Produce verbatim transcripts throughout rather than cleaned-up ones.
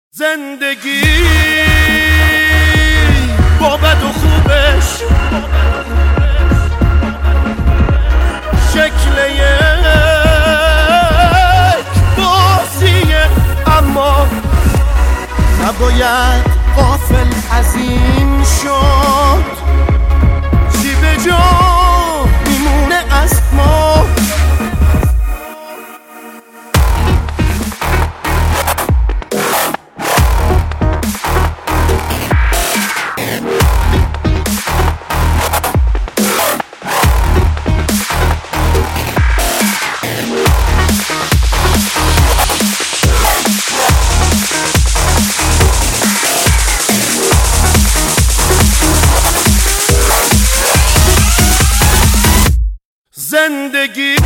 زندگی با بد و خوبش شکل یک بازیه، اما نباید غافل از این شد چی به جا میمونه از ما. زندگی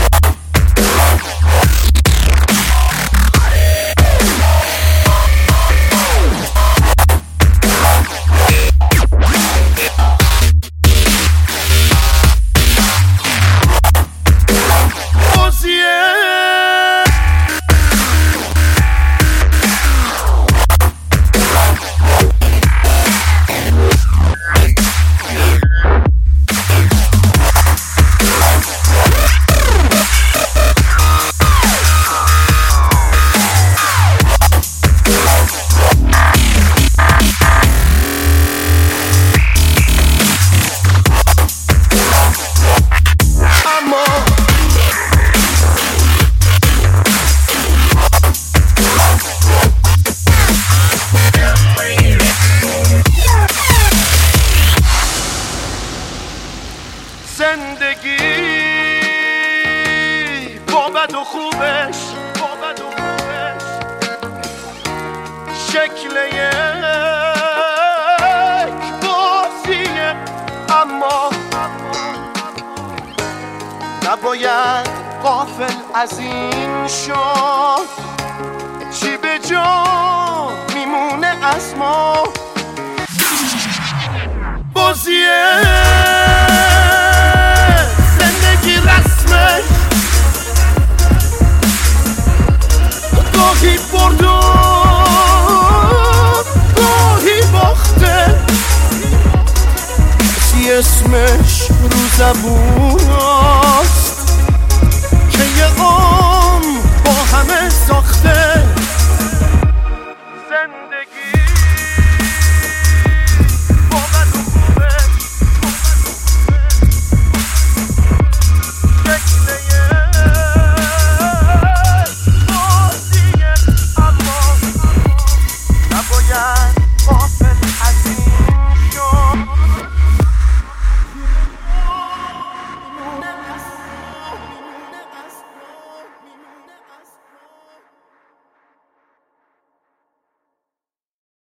زندگی با بد و خوبش با بد و خوبش شکل یک بازیه، اما نباید غافل از این شد چی به جا میمونه از ما. بازیه گاهی برد و گاهی باخته، کسی اسمش رو زبون